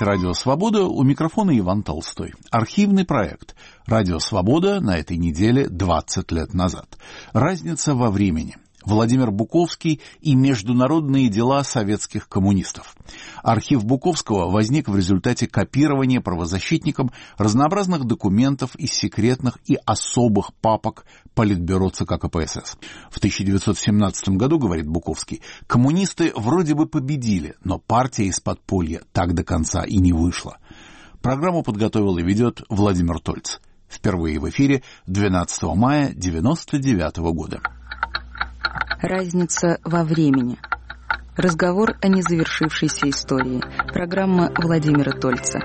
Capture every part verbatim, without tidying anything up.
слушаете «Радио Свобода», у микрофона Иван Толстой. Архивный проект «Радио Свобода» на этой неделе двадцать лет назад. Разница во времени. Владимир Буковский и международные дела советских коммунистов. Архив Буковского возник в результате копирования правозащитником разнообразных документов из секретных и особых папок Политбюро ЦК КПСС. В тысяча девятьсот семнадцатом году, говорит Буковский, коммунисты вроде бы победили, но партия из подполья так до конца и не вышла. Программу подготовил и ведет Владимир Тольц. Впервые в эфире двенадцатого мая девяносто девятого года. Разница во времени. Разговор о незавершившейся истории. Программа Владимира Тольца.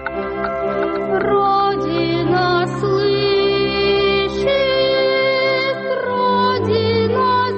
Родина слышит, Родина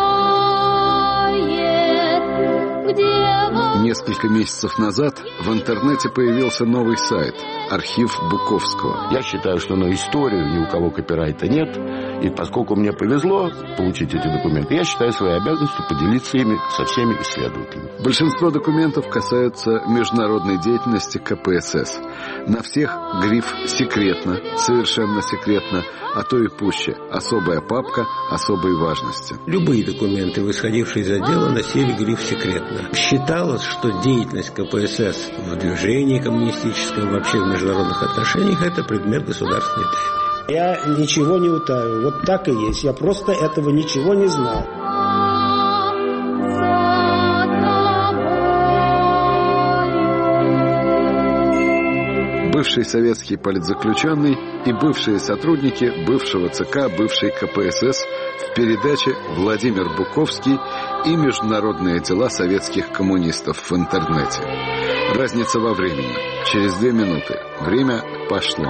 знает, где во... Несколько месяцев назад в интернете появился новый сайт «Архив Буковского». Я считаю, что на историю ни у кого копирайта нет. И поскольку мне повезло получить эти документы, я считаю своей обязанностью поделиться ими со всеми исследователями. Большинство документов касаются международной деятельности КПСС. На всех гриф «секретно», «совершенно секретно», а то и пуще «особая папка особой важности». Любые документы, исходившие из отдела, носили гриф «секретно». Считалось, что деятельность КПСС в движении коммунистическом, вообще в международных отношениях, это предмет государственной тайны. Я ничего не утаиваю. Вот так и есть. Я просто этого ничего не знал. Бывший советский политзаключенный и бывшие сотрудники бывшего ЦК, бывшей КПСС в передаче «Владимир Буковский и международные дела советских коммунистов в интернете». Разница во времени. Через две минуты. Время пошло.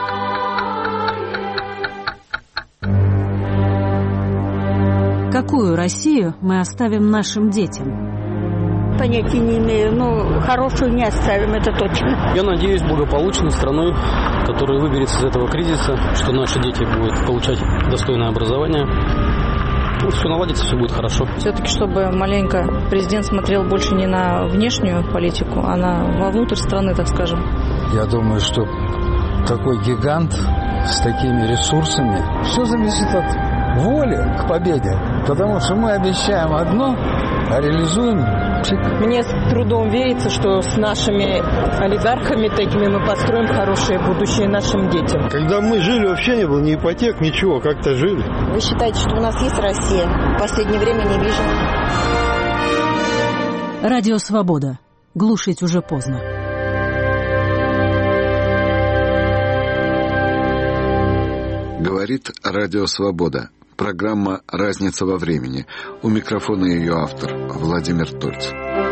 Какую Россию мы оставим нашим детям? Понятия не имею, но хорошую не оставим, это точно. Я надеюсь, благополучной страной, которая выберется из этого кризиса, что наши дети будут получать достойное образование. Ну, все наладится, все будет хорошо. Все-таки, чтобы маленько президент смотрел больше не на внешнюю политику, а на вовнутрь страны, так скажем. Я думаю, что такой гигант с такими ресурсами, все зависит от воли к победе, потому что мы обещаем одно, а реализуем. Мне с трудом верится, что с нашими олигархами такими мы построим хорошее будущее нашим детям. Когда мы жили, вообще не было ни ипотек, ничего, как-то жили. Вы считаете, что у нас есть Россия? В последнее время не вижу. Радио Свобода. Глушить уже поздно. Говорит Радио Свобода. Программа «Разница во времени». У микрофона ее автор Владимир Тольц.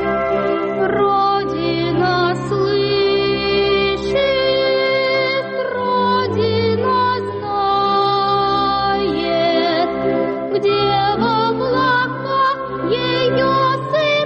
Родина слышит, Родина знает, где в облаках ее сын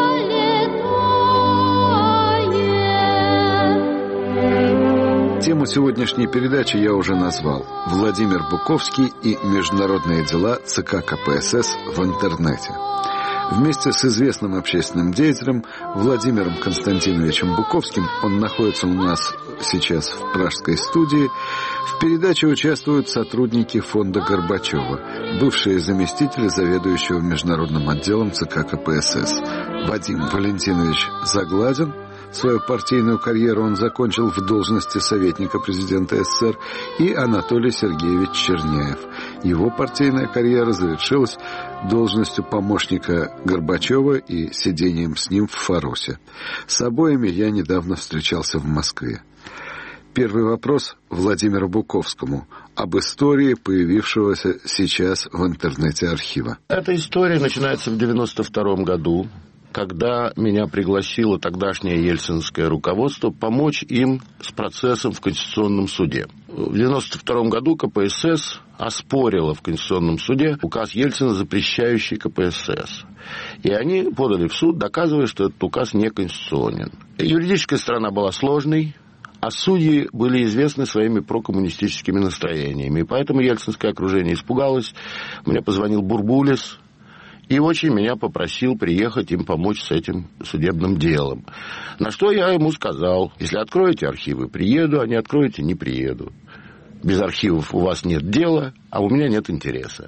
пролетает. Тему сегодняшней передачи я уже назвал. Владимир Буковский и международные дела ЦК КПСС в интернете. Вместе с известным общественным деятелем Владимиром Константиновичем Буковским, он находится у нас сейчас в пражской студии, в передаче участвуют сотрудники фонда Горбачева, бывшие заместители заведующего международным отделом ЦК КПСС. Вадим Валентинович Загладин. Свою партийную карьеру он закончил в должности советника президента СССР, и Анатолий Сергеевич Черняев. Его партийная карьера завершилась должностью помощника Горбачева и сидением с ним в Фаросе. С обоими я недавно встречался в Москве. Первый вопрос Владимиру Буковскому об истории появившегося сейчас в интернете архива. Эта история начинается в девяносто втором году, когда меня пригласило тогдашнее ельцинское руководство помочь им с процессом в Конституционном суде. В девяносто втором году КПСС оспорила в Конституционном суде указ Ельцина, запрещающий КПСС. И они подали в суд, доказывая, что этот указ неконституционен. Юридическая сторона была сложной, а судьи были известны своими прокоммунистическими настроениями. И поэтому ельцинское окружение испугалось. Мне позвонил Бурбулис и очень меня попросил приехать им помочь с этим судебным делом. На что я ему сказал: если откроете архивы, приеду, а не откроете, не приеду. Без архивов у вас нет дела, а у меня нет интереса.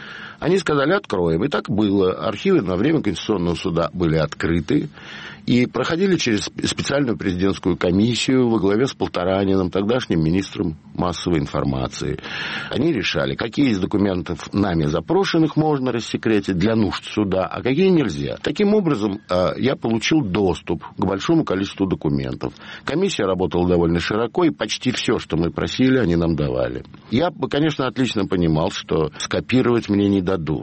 Они сказали: откроем. И так было. Архивы на время Конституционного суда были открыты и проходили через специальную президентскую комиссию во главе с Полтораниным, тогдашним министром массовой информации. Они решали, какие из документов нами запрошенных можно рассекретить для нужд суда, а какие нельзя. Таким образом, я получил доступ к большому количеству документов. Комиссия работала довольно широко, и почти все, что мы просили, они нам давали. Я бы, конечно, отлично понимал, что скопировать мне не дадут.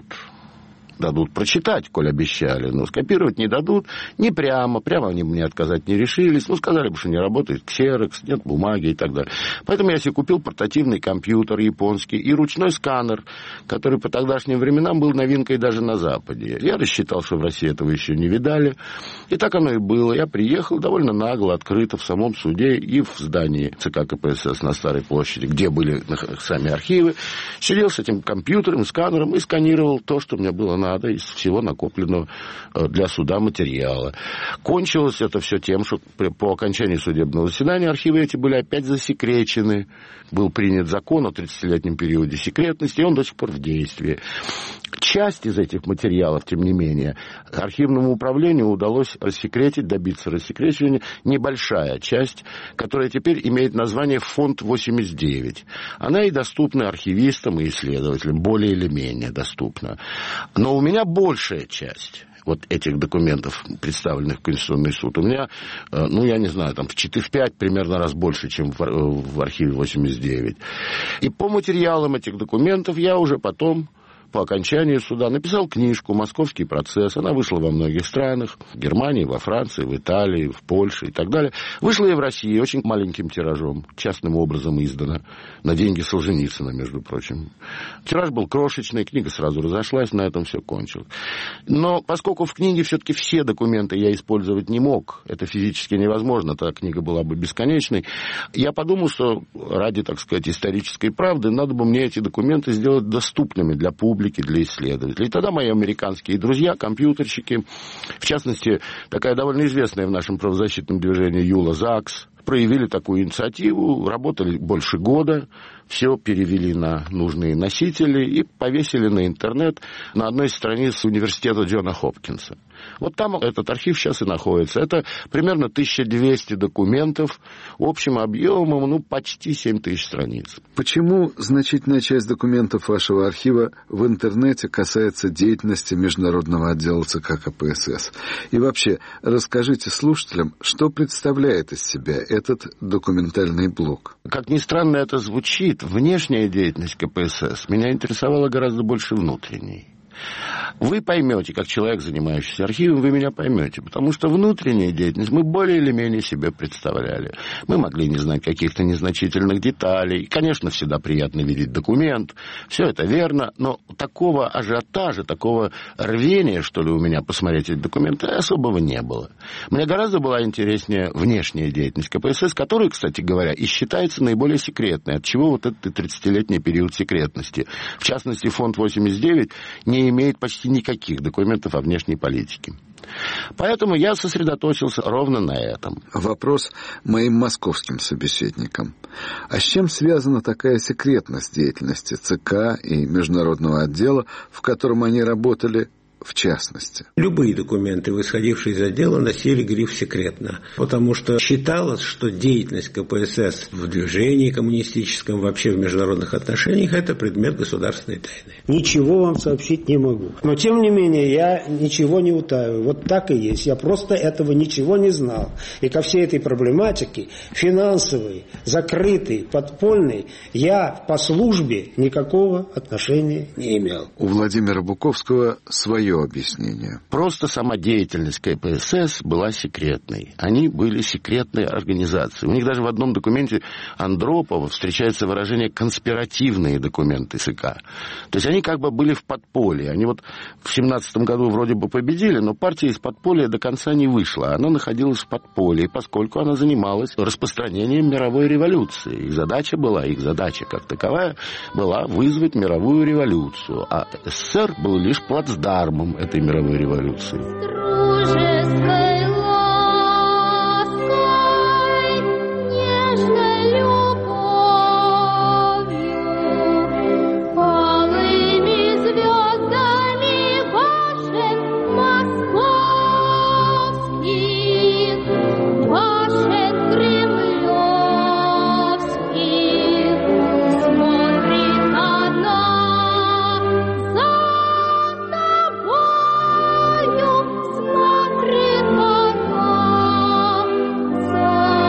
Дадут прочитать, коль обещали, но скопировать не дадут, не прямо, прямо они мне отказать не решились, ну, сказали бы, что не работает ксерокс, нет бумаги и так далее. Поэтому я себе купил портативный компьютер японский и ручной сканер, который по тогдашним временам был новинкой даже на Западе. Я рассчитал, что в России этого еще не видали, и так оно и было. Я приехал довольно нагло, открыто в самом суде и в здании ЦК КПСС на Старой площади, где были сами архивы, сидел с этим компьютером, сканером и сканировал то, что мне было надо. Надо из всего накопленного для суда материала. Кончилось это все тем, что по окончании судебного заседания архивы эти были опять засекречены. Был принят закон о тридцатилетнем периоде секретности, и он до сих пор в действии. Часть из этих материалов, тем не менее, архивному управлению удалось рассекретить, добиться рассекречивания, небольшая часть, которая теперь имеет название «Фонд восемьдесят девять». Она и доступна архивистам и исследователям, более или менее доступна. Но у меня большая часть вот этих документов, представленных в Конституционный суд, у меня, ну, я не знаю, там в четыре-пять примерно раз больше, чем в, в архиве восемьдесят девять. И по материалам этих документов я уже потом, по окончании суда, написал книжку «Московский процесс». Она вышла во многих странах. В Германии, во Франции, в Италии, в Польше и так далее. Вышла и в России очень маленьким тиражом. Частным образом издана. На деньги Солженицына, между прочим. Тираж был крошечный, книга сразу разошлась, на этом все кончилось. Но поскольку в книге все-таки все документы я использовать не мог, это физически невозможно, та книга была бы бесконечной, я подумал, что ради, так сказать, исторической правды надо бы мне эти документы сделать доступными для публики, для исследователей. И тогда мои американские друзья, компьютерщики, в частности, такая довольно известная в нашем правозащитном движении Юла Закс, проявили такую инициативу, работали больше года, все перевели на нужные носители и повесили на интернет на одной из страниц университета Джона Хопкинса. Вот там этот архив сейчас и находится. Это примерно тысяча двести документов общим объемом, ну, почти семь тысяч страниц. Почему значительная часть документов вашего архива в интернете касается деятельности международного отдела ЦК КПСС? И вообще, расскажите слушателям, что представляет из себя этот документальный блок? Как ни странно это звучит, внешняя деятельность КПСС меня интересовала гораздо больше внутренней. Вы поймете, как человек, занимающийся архивом, вы меня поймете, потому что внутренняя деятельность мы более или менее себе представляли. Мы могли не знать каких-то незначительных деталей. Конечно, всегда приятно видеть документ, все это верно, но такого ажиотажа, такого рвения, что ли, у меня посмотреть эти документы особого не было. Мне гораздо была интереснее внешняя деятельность КПСС, которая, кстати говоря, и считается наиболее секретной, от чего вот этот тридцатилетний период секретности. В частности, фонд восемьдесят девять не имеет почти никаких документов о внешней политике. Поэтому я сосредоточился ровно на этом. Вопрос моим московским собеседникам. А с чем связана такая секретность деятельности ЦК и международного отдела, в котором они работали в частности? Любые документы, исходившие из отдела, носили гриф «секретно», потому что считалось, что деятельность КПСС в движении коммунистическом, вообще в международных отношениях, это предмет государственной тайны. Ничего вам сообщить не могу. Но, тем не менее, я ничего не утаиваю. Вот так и есть. Я просто этого ничего не знал. И ко всей этой проблематике, финансовой, закрытой, подпольной, я по службе никакого отношения не имел. У Владимира Буковского свое объяснение. Просто сама деятельность КПСС была секретной. Они были секретной организацией. У них даже в одном документе Андропова встречается выражение «конспиративные документы ЦК». То есть они как бы были в подполье. Они вот в семнадцатом году вроде бы победили, но партия из подполья до конца не вышла. Она находилась в подполье, поскольку она занималась распространением мировой революции. Их задача была, их задача как таковая была вызвать мировую революцию. А СССР был лишь плацдарм плацдармом этой мировой революции. Дружеской лаской, нежной любовью, алыми звездами башен московских, башен кремлевских, смотрит она за тобою, смотрит она за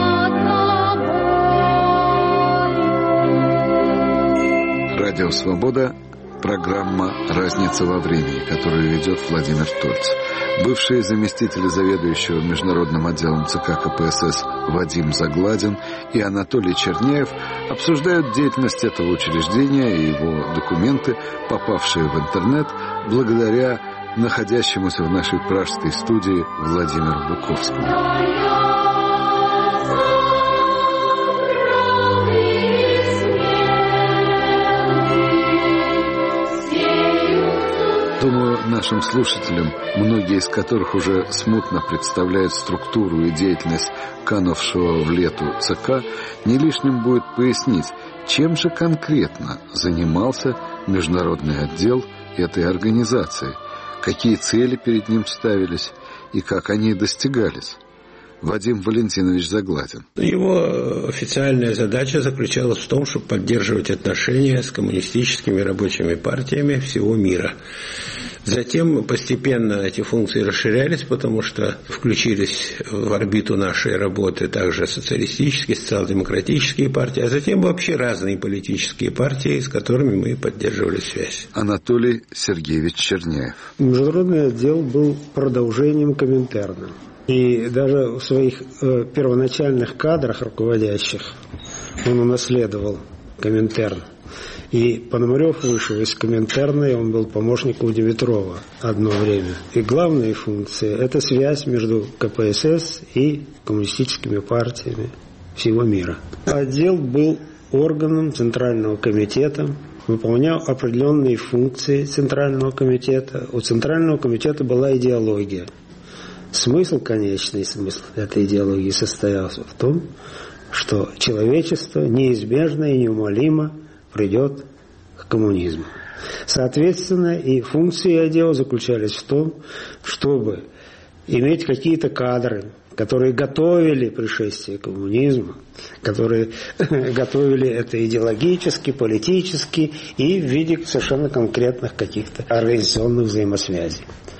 тобою. Радио «Свобода», программа «Разница во времени», которую ведет Владимир Тольц. Бывшие заместители заведующего международным отделом ЦК КПСС Вадим Загладин и Анатолий Черняев обсуждают деятельность этого учреждения и его документы, попавшие в интернет, благодаря находящемуся в нашей пражской студии Владимиру Буковскому. Думаю, нашим слушателям, многие из которых уже смутно представляют структуру и деятельность канувшего в лету ЦК, не лишним будет пояснить, чем же конкретно занимался международный отдел этой организации, какие цели перед ним ставились и как они достигались. Вадим Валентинович Загладин. Его официальная задача заключалась в том, чтобы поддерживать отношения с коммунистическими рабочими партиями всего мира. Затем постепенно эти функции расширялись, потому что включились в орбиту нашей работы также социалистические, социал-демократические партии, а затем вообще разные политические партии, с которыми мы поддерживали связь. Анатолий Сергеевич Черняев. Международный отдел был продолжением Коминтерна. И даже в своих э, первоначальных кадрах руководящих он унаследовал Коминтерн. И Пономарев вышел из Коминтерна, и он был помощником Димитрова одно время. И главные функции – это связь между КПСС и коммунистическими партиями всего мира. Отдел был органом Центрального комитета, выполнял определенные функции Центрального комитета. У Центрального комитета была идеология. Смысл, конечный смысл этой идеологии состоялся в том, что человечество неизбежно и неумолимо придет к коммунизму. Соответственно, и функции отдела заключались в том, чтобы иметь какие-то кадры, которые готовили пришествие коммунизма, которые готовили это идеологически, политически и в виде совершенно конкретных каких-то организационных взаимосвязей.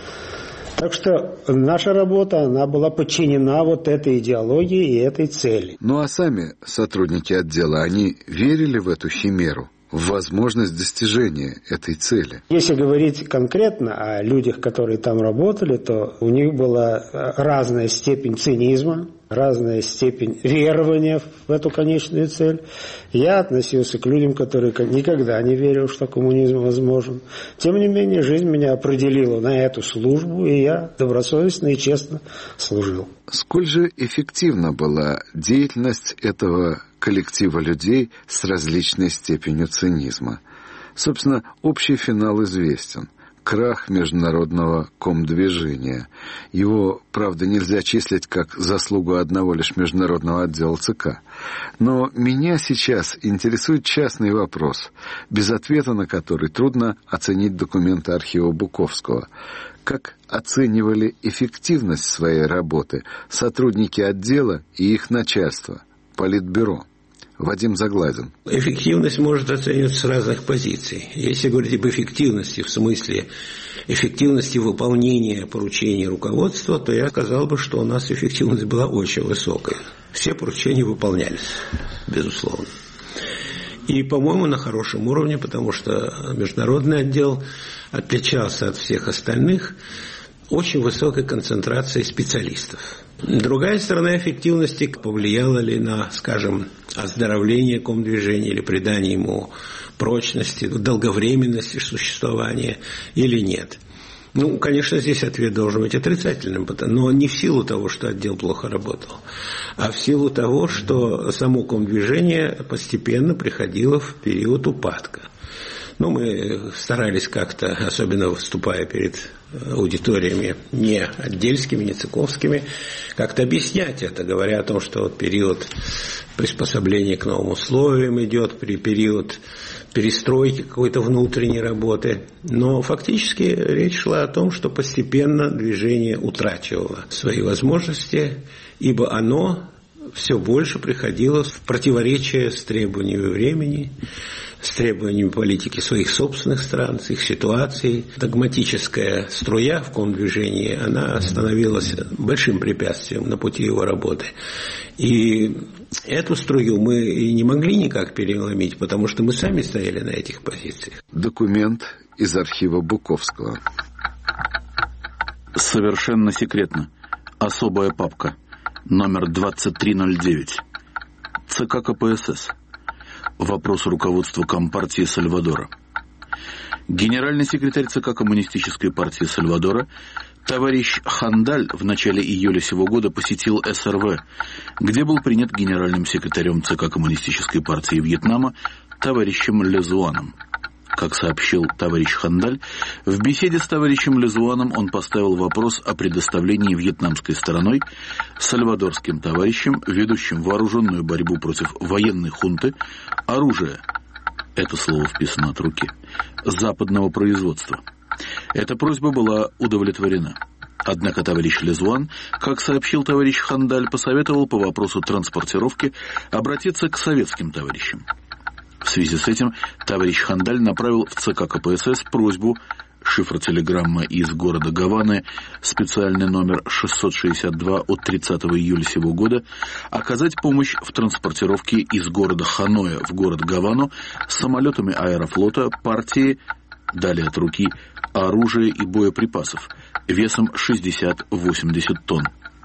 Так что наша работа, она была подчинена вот этой идеологии и этой цели. Ну а сами сотрудники отдела, они верили в эту химеру, в возможность достижения этой цели? Если говорить конкретно о людях, которые там работали, то у них была разная степень цинизма, разная степень верования в эту конечную цель. Я относился к людям, которые никогда не верили, что коммунизм возможен. Тем не менее, жизнь меня определила на эту службу, и я добросовестно и честно служил. Сколь же эффективна была деятельность этого коллектива людей с различной степенью цинизма? Собственно, общий финал известен. Крах международного комдвижения. Его, правда, нельзя числить как заслугу одного лишь международного отдела ЦК. Но меня сейчас интересует частный вопрос, без ответа на который трудно оценить документы архива Буковского. Как оценивали эффективность своей работы сотрудники отдела и их начальство, Политбюро? Вадим Загладин. Эффективность может оцениваться с разных позиций. Если говорить об эффективности в смысле эффективности выполнения поручений руководства, то я сказал бы, что у нас эффективность была очень высокая. Все поручения выполнялись, безусловно. И, по-моему, на хорошем уровне, потому что международный отдел отличался от всех остальных очень высокой концентрацией специалистов. Другая сторона эффективности повлияла ли на, скажем, оздоровление комдвижения или придание ему прочности, долговременности существования или нет. Ну, конечно, здесь ответ должен быть отрицательным, но не в силу того, что отдел плохо работал, а в силу того, что само комдвижение постепенно приходило в период упадка. Но мы старались как-то, особенно выступая перед аудиториями не отдельскими, не цыковскими, как-то объяснять это, говоря о том, что вот период приспособления к новым условиям идет, при период перестройки какой-то внутренней работы. Но фактически речь шла о том, что постепенно движение утрачивало свои возможности, ибо оно все больше приходило в противоречие с требованиями времени, с требованиями политики своих собственных стран, с их ситуацией. Догматическая струя в комдвижении, она становилась большим препятствием на пути его работы. И эту струю мы и не могли никак переломить, потому что мы сами стояли на этих позициях. Документ из архива Буковского. Совершенно секретно. Особая папка. Номер двадцать три ноль девять. ЦК КПСС. Вопрос руководства Компартии Сальвадора. Генеральный секретарь ЦК Коммунистической партии Сальвадора товарищ Хандаль в начале июля сего года посетил СРВ, где был принят генеральным секретарем ЦК Коммунистической партии Вьетнама товарищем Лезуаном. Как сообщил товарищ Хандаль, в беседе с товарищем Лезуаном он поставил вопрос о предоставлении вьетнамской стороной сальвадорским товарищам, ведущим вооруженную борьбу против военной хунты, оружия, это слово вписано от руки, западного производства. Эта просьба была удовлетворена. Однако товарищ Лезуан, как сообщил товарищ Хандаль, посоветовал по вопросу транспортировки обратиться к советским товарищам. В связи с этим товарищ Хандаль направил в ЦК КПСС просьбу, шифр телеграммы из города Гаваны, специальный номер шестьсот шестьдесят два от тридцатого июля сего года, оказать помощь в транспортировке из города Ханоя в город Гавану самолетами аэрофлота партии, далее от руки, оружия и боеприпасов весом шестьдесят-восемьдесят тонн.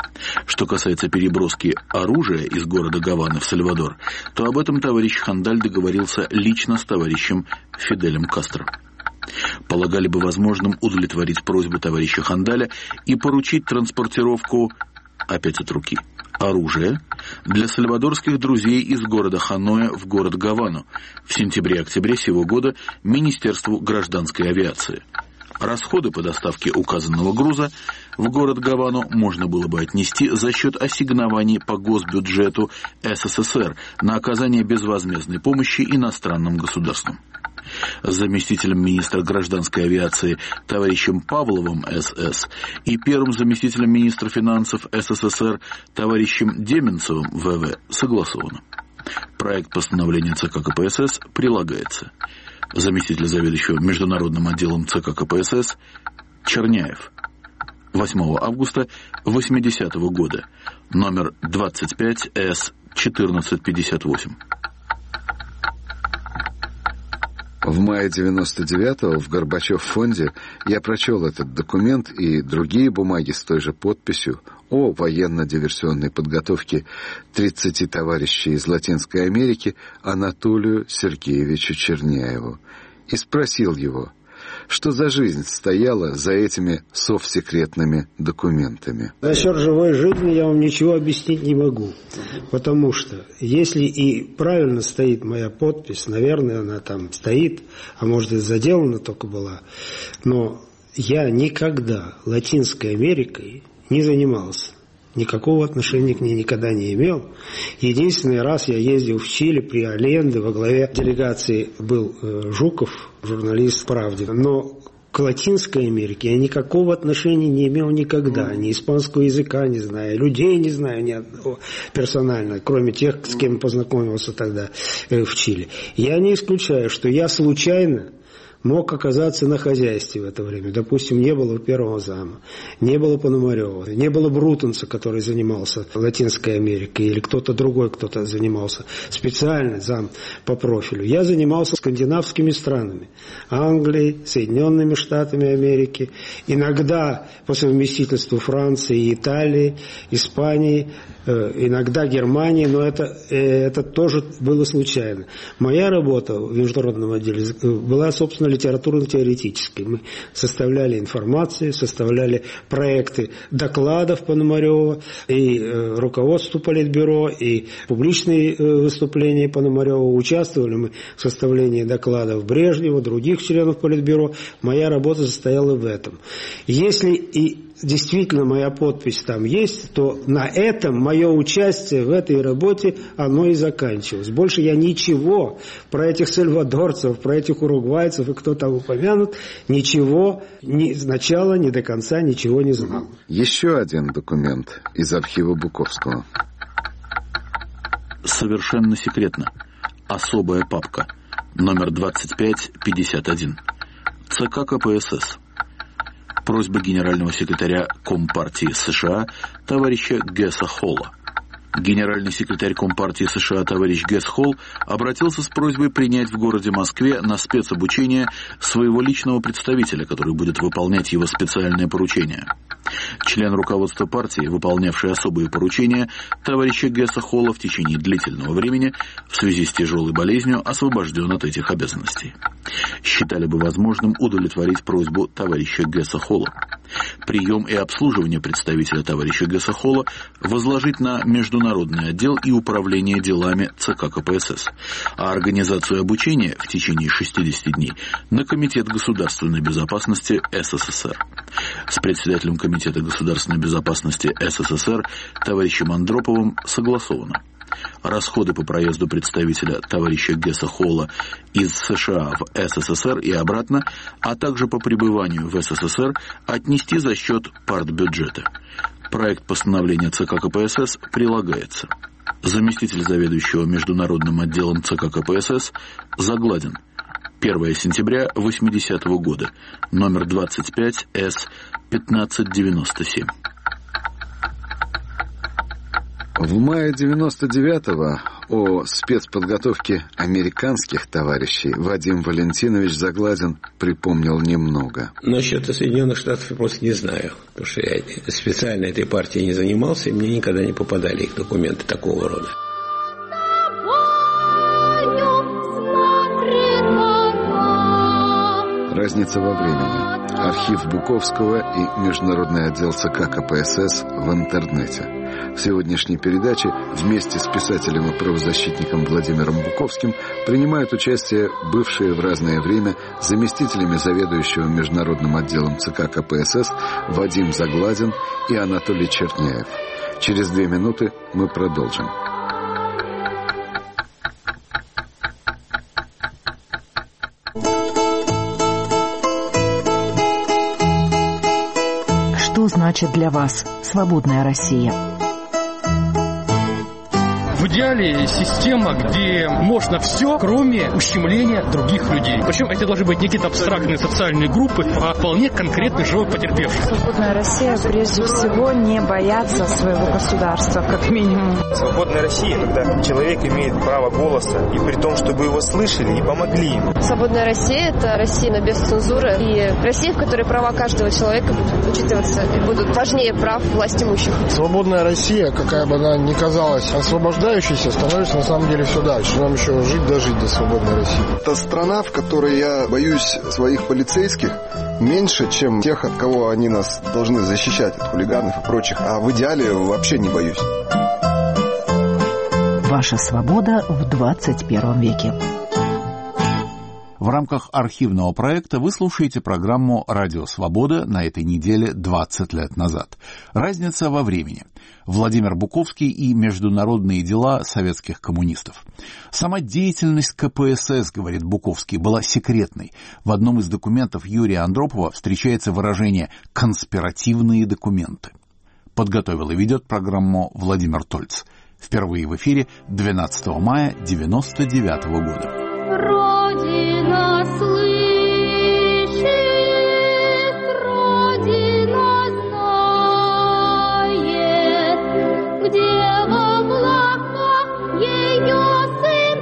Что касается переброски оружия из города Гаваны в Сальвадор, то об этом товарищ Хандаль договорился лично с товарищем Фиделем Кастро. Полагали бы возможным удовлетворить просьбу товарища Хандаля и поручить транспортировку, опять от руки, оружия для сальвадорских друзей из города Ханоя в город Гавану в сентябре-октябре сего года Министерству гражданской авиации. Расходы по доставке указанного груза в город Гавану можно было бы отнести за счет ассигнований по госбюджету СССР на оказание безвозмездной помощи иностранным государствам. Заместителем министра гражданской авиации товарищем Павловым СС и первым заместителем министра финансов СССР товарищем Деменцевым ВВ согласовано. Проект постановления ЦК КПСС прилагается. Заместитель заведующего международным отделом ЦК КПСС Черняев. восьмого августа восьмидесятого года. Номер двадцать пять С четырнадцать пятьдесят восемь. В мае девяносто девятого в Горбачев-фонде я прочел этот документ и другие бумаги с той же подписью о военно-диверсионной подготовке тридцати товарищей из Латинской Америки Анатолию Сергеевичу Черняеву и спросил его, что за жизнь стояла за этими совсекретными документами. Насчет живой жизни я вам ничего объяснить не могу, потому что если и правильно стоит моя подпись, наверное, она там стоит, а может и заделана только была, но я никогда Латинской Америкой не занимался. Никакого отношения к ней никогда не имел. Единственный раз я ездил в Чили при Алленде, во главе делегации был э, Жуков, журналист «Правды». Но к Латинской Америке я никакого отношения не имел никогда. Ни испанского языка не знаю, людей не знаю ни одного персонально, кроме тех, с кем познакомился тогда э, в Чили. Я не исключаю, что я случайно мог оказаться на хозяйстве в это время. Допустим, не было первого зама, не было Пономарева, не было Брутенца, который занимался Латинской Америкой, или кто-то другой, кто-то занимался специально зам по профилю. Я занимался скандинавскими странами, Англией, Соединенными Штатами Америки, иногда по совместительству Франции, Италии, Испании, иногда Германии, но это, это тоже было случайно. Моя работа в международном отделе была, собственно, литературно-теоретической. Мы составляли информацию, составляли проекты докладов Пономарева, и э, руководству Политбюро, и публичные э, выступления Пономарева. Участвовали мы в составлении докладов Брежнева, других членов Политбюро. Моя работа состояла в этом. Если и действительно моя подпись там есть, то на этом мое участие в этой работе, оно и заканчивалось. Больше я ничего про этих сальвадорцев, про этих уругвайцев и кто там упомянут, ничего ни с начала, ни до конца ничего не знал. Еще один документ из архива Буковского. Совершенно секретно. Особая папка. Номер двадцать пять пятьдесят один. ЦК КПСС. Просьба генерального секретаря Компартии США товарища Гесса Холла. Генеральный секретарь Компартии США товарищ Гесс Холл обратился с просьбой принять в городе Москве на спецобучение своего личного представителя, который будет выполнять его специальное поручение. Член руководства партии, выполнявший особые поручения, товарища Гесса Холла в течение длительного времени в связи с тяжелой болезнью освобожден от этих обязанностей. Считали бы возможным удовлетворить просьбу товарища Гесса Холла. Прием и обслуживание представителя товарища Гесса Холла возложить на международный отдел и управление делами ЦК КПСС, а организацию обучения в течение шестидесяти дней на Комитет государственной безопасности СССР. С председателем Комитета государственной безопасности СССР товарищем Андроповым согласовано. Расходы по проезду представителя товарища Гесса Холла из США в СССР и обратно, а также по пребыванию в СССР отнести за счет партбюджета. Проект постановления ЦК КПСС прилагается. Заместитель заведующего международным отделом ЦК КПСС Загладин. первое сентября восьмидесятого года. Номер двадцать пять С пятнадцать девяносто семь. В мае девяносто девятого о спецподготовке американских товарищей Вадим Валентинович Загладин припомнил немного. Насчет Соединенных Штатов я просто не знаю, потому что я специально этой партией не занимался, и мне никогда не попадали их документы такого рода. Разница во времени. Архив Буковского и Международный отдел ЦК КПСС в интернете. В сегодняшней передаче вместе с писателем и правозащитником Владимиром Буковским принимают участие бывшие в разное время заместителями заведующего Международным отделом ЦК КПСС Вадим Загладин и Анатолий Черняев. Через две минуты мы продолжим. Что значит для вас свободная Россия? В идеале система, где можно все, кроме ущемления других людей. Причем это должны быть не какие-то абстрактные социальные группы, а вполне конкретный живой потерпевший. Свободная Россия прежде всего не бояться своего государства, как минимум. Свободная Россия, когда человек имеет право голоса, и при том, чтобы его слышали и помогли ему. Свободная Россия – это Россия без цензуры, и Россия, в которой права каждого человека будут учитываться и будут важнее прав власть имущих. Свободная Россия, какая бы она ни казалась освобождающей, становится на самом деле все дальше. Нам еще жить дожить до свободной России. Это страна, в которой я боюсь своих полицейских меньше, чем тех, от кого они нас должны защищать, от хулиганов и прочих. А в идеале вообще не боюсь. Ваша свобода в двадцать первом веке. В рамках архивного проекта вы слушаете программу «Радио Свобода» на этой неделе двадцать лет назад. Разница во времени. Владимир Буковский и международные дела советских коммунистов. Сама деятельность КПСС, говорит Буковский, была секретной. В одном из документов Юрия Андропова встречается выражение «конспиративные документы». Подготовил и ведет программу Владимир Тольц. Впервые в эфире двенадцатого мая девяносто девятого года. Родина слышит, Родина знает, где в облаках ее сын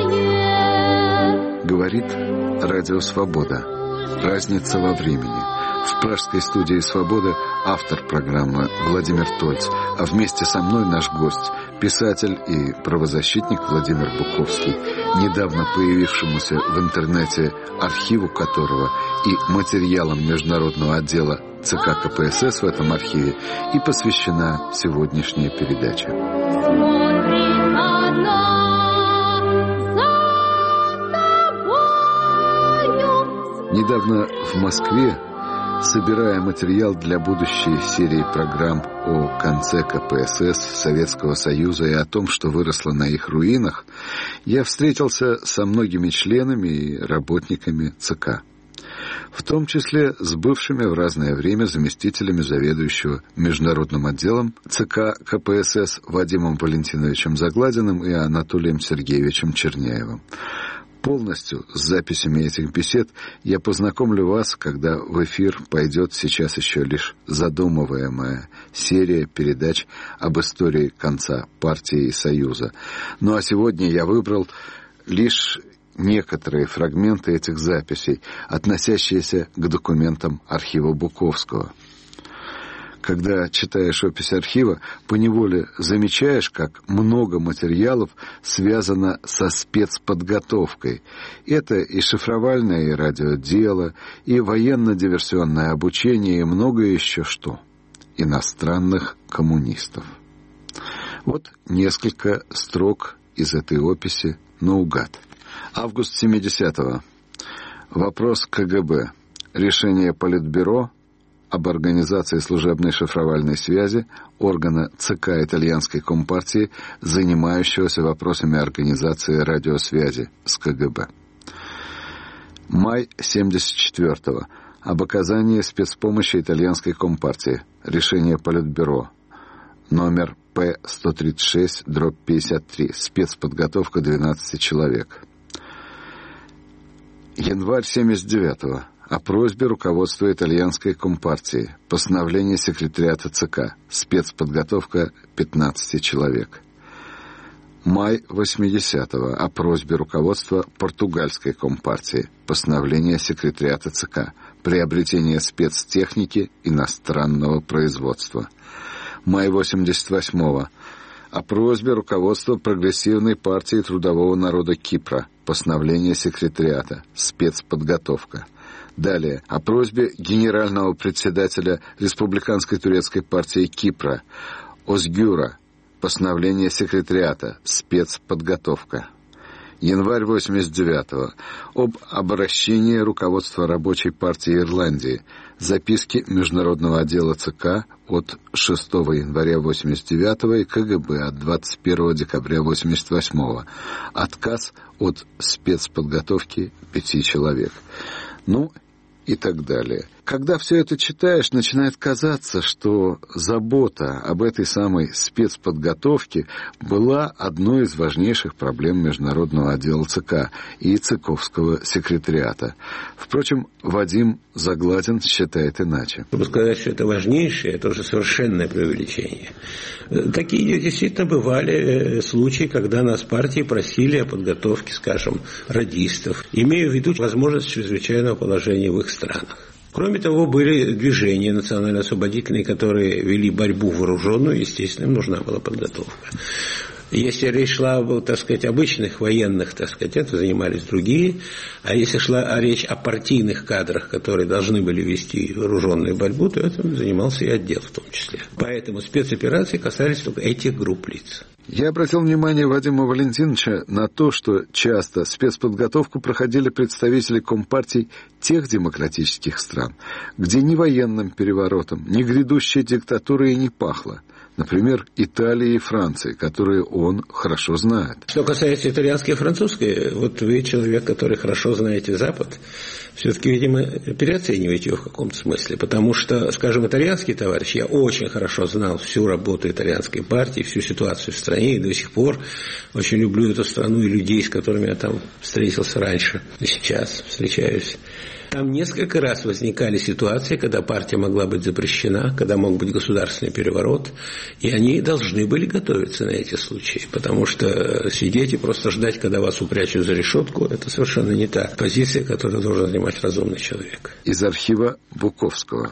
пролетает. Говорит Радио Свобода. Разница во времени. В пражской студии «Свобода» автор программы Владимир Тольц, а вместе со мной наш гость, писатель и правозащитник Владимир Буковский, недавно появившемуся в интернете архиву которого и материалам международного отдела ЦК КПСС в этом архиве и посвящена сегодняшняя передача. Недавно в Москве, собирая материал для будущей серии программ о конце КПСС, Советского Союза и о том, что выросло на их руинах, я встретился со многими членами и работниками ЦК, в том числе с бывшими в разное время заместителями заведующего международным отделом ЦК КПСС Вадимом Валентиновичем Загладиным и Анатолием Сергеевичем Черняевым. Полностью с записями этих бесед я познакомлю вас, когда в эфир пойдет сейчас еще лишь задумываемая серия передач об истории конца партии и Союза. Ну а сегодня я выбрал лишь некоторые фрагменты этих записей, относящиеся к документам архива Буковского. Когда читаешь опись архива, поневоле замечаешь, как много материалов связано со спецподготовкой. Это и шифровальное, и радиодело, и военно-диверсионное обучение, и многое еще что. Иностранных коммунистов. Вот несколько строк из этой описи наугад. Август семидесятого. Вопрос КГБ. Решение Политбюро об организации служебной шифровальной связи органа ЦК Итальянской Компартии, занимающегося вопросами организации радиосвязи с КГБ. Май семьдесят четвёртого. Об оказании спецпомощи Итальянской Компартии. Решение Политбюро. Номер П сто тридцать шесть дробь пятьдесят три. Спецподготовка двенадцати человек. Январь семьдесят девятого. О просьбе руководства Итальянской Компартии. Постановление секретариата ЦК. Спецподготовка пятнадцати человек. Май восьмидесятого. О просьбе руководства Португальской Компартии. Постановление секретариата ЦК. Приобретение спецтехники иностранного производства. Май восемьдесят восьмого. О просьбе руководства Прогрессивной партии трудового народа Кипра. Постановление секретариата. Спецподготовка. Далее. О просьбе генерального председателя Республиканской турецкой партии Кипра Озгюра. Постановление секретариата. Спецподготовка. Январь восемьдесят девятого. Об обращении руководства Рабочей партии Ирландии. Записки Международного отдела ЦК от шестого января восемьдесят девятого и КГБ от двадцать первого декабря восемьдесят восьмого. Отказ от спецподготовки пяти человек. Ну и так далее. Когда все это читаешь, начинает казаться, что забота об этой самой спецподготовке была одной из важнейших проблем международного отдела ЦК и ЦКовского секретариата. Впрочем, Вадим Загладин считает иначе. Чтобы сказать, что это важнейшее, это уже совершенное преувеличение. Такие действительно бывали случаи, когда нас партии просили о подготовке, скажем, радистов, имея в виду возможность чрезвычайного положения в их странах. Кроме того, были движения национально-освободительные, которые вели борьбу вооруженную, естественно, им нужна была подготовка. Если речь шла, так сказать, обычных военных, так сказать, это занимались другие. А если шла речь о партийных кадрах, которые должны были вести вооруженную борьбу, то этим занимался и отдел в том числе. Поэтому спецоперации касались только этих групп лиц. Я обратил внимание Вадима Валентиновича на то, что часто спецподготовку проходили представители компартий тех демократических стран, где ни военным переворотом, ни грядущей диктатурой и не пахло. Например, Италии и Франции, которые он хорошо знает. Что касается итальянской и французской, вот вы человек, который хорошо знаете Запад, все-таки, видимо, переоцениваете его в каком-то смысле. Потому что, скажем, итальянский товарищ, я очень хорошо знал всю работу итальянской партии, всю ситуацию в стране, и до сих пор очень люблю эту страну и людей, с которыми я там встретился раньше, и сейчас встречаюсь. Там несколько раз возникали ситуации, когда партия могла быть запрещена, когда мог быть государственный переворот, и они должны были готовиться на эти случаи, потому что сидеть и просто ждать, когда вас упрячут за решетку, это совершенно не та позиция, которую должен занимать разумный человек. Из архива Буковского.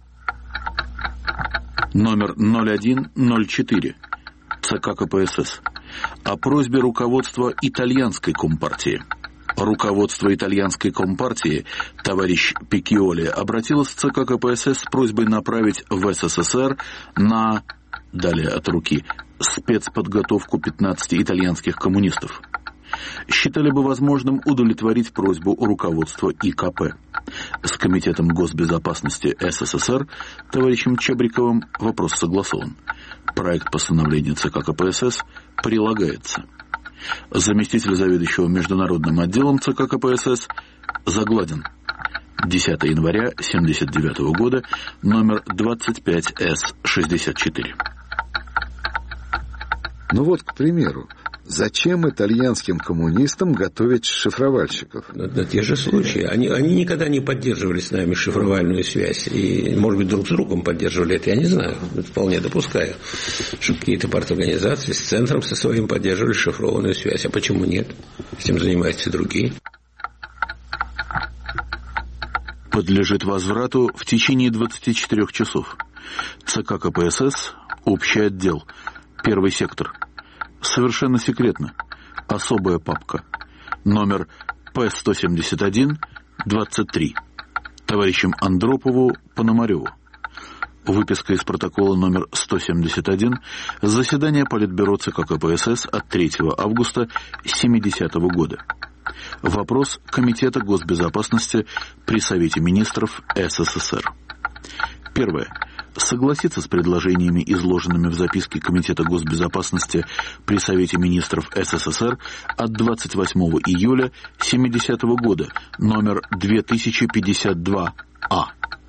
Номер ноль один ноль четыре. ЦК КПСС. О просьбе руководства итальянской компартии. Руководство итальянской компартии, товарищ Пиккиоли, обратилось в ЦК КПСС с просьбой направить в СССР на, далее от руки, спецподготовку пятнадцати итальянских коммунистов. Считали бы возможным удовлетворить просьбу руководства ИКП. С Комитетом госбезопасности СССР товарищем Чабриковым вопрос согласован. Проект постановления ЦК КПСС прилагается. Заместитель заведующего международным отделом ЦК КПСС Загладин. десятого января тысяча девятьсот семьдесят девятого года, номер двадцать пять эс шестьдесят четыре. Ну вот, к примеру, зачем итальянским коммунистам готовить шифровальщиков? На те же случаи. Они, они никогда не поддерживали с нами шифровальную связь. И, может быть, друг с другом поддерживали это, я не знаю. Вполне допускаю, что какие-то парторганизации с центром со своим поддерживали шифрованную связь. А почему нет? Этим занимаются другие. Подлежит возврату в течение двадцати четырёх часов. ЦК КПСС, общий отдел, первый сектор. Совершенно секретно. Особая папка. Номер П сто семьдесят один двадцать три. Товарищам Андропову, Пономареву. Выписка из протокола номер сто семьдесят один. Заседание Политбюро ЦК КПСС от третьего августа семидесятого года. Вопрос Комитета госбезопасности при Совете министров СССР. Первое. Согласиться с предложениями, изложенными в записке Комитета госбезопасности при Совете министров СССР от двадцать восьмого июля семидесятого года, номер две тысячи пятьдесят два А.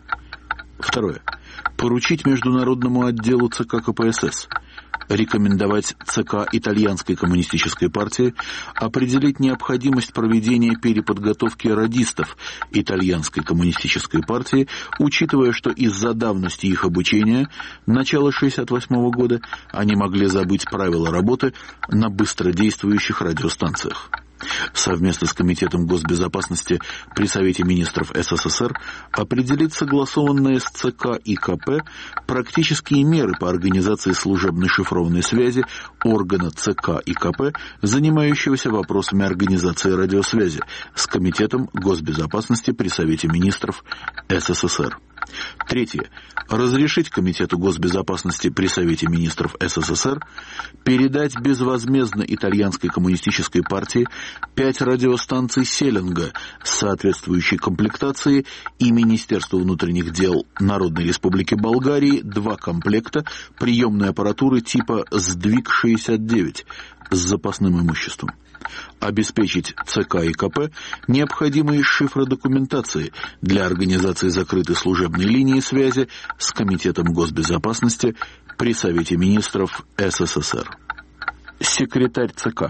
Второе. Поручить Международному отделу ЦК КПСС рекомендовать ЦК Итальянской коммунистической партии определить необходимость проведения переподготовки радистов Итальянской коммунистической партии, учитывая, что из-за давности их обучения, начала шестьдесят восьмого года, они могли забыть правила работы на быстродействующих радиостанциях. Совместно с Комитетом госбезопасности при Совете министров СССР определить согласованные с ЦК ИКП практические меры по организации служебной шифрованной связи органа ЦК ИКП, занимающегося вопросами организации радиосвязи, с Комитетом госбезопасности при Совете министров СССР. Третье. Разрешить Комитету госбезопасности при Совете министров СССР передать безвозмездно Итальянской коммунистической партии пять радиостанций Селинга с соответствующей комплектацией и Министерству внутренних дел Народной Республики Болгарии два комплекта приемной аппаратуры типа «Сдвиг шестьдесят девять» с запасным имуществом. Обеспечить ЦК ИКП необходимой шифродокументацией для организации закрытой служебной линии связи с Комитетом госбезопасности при Совете министров СССР. Секретарь ЦК.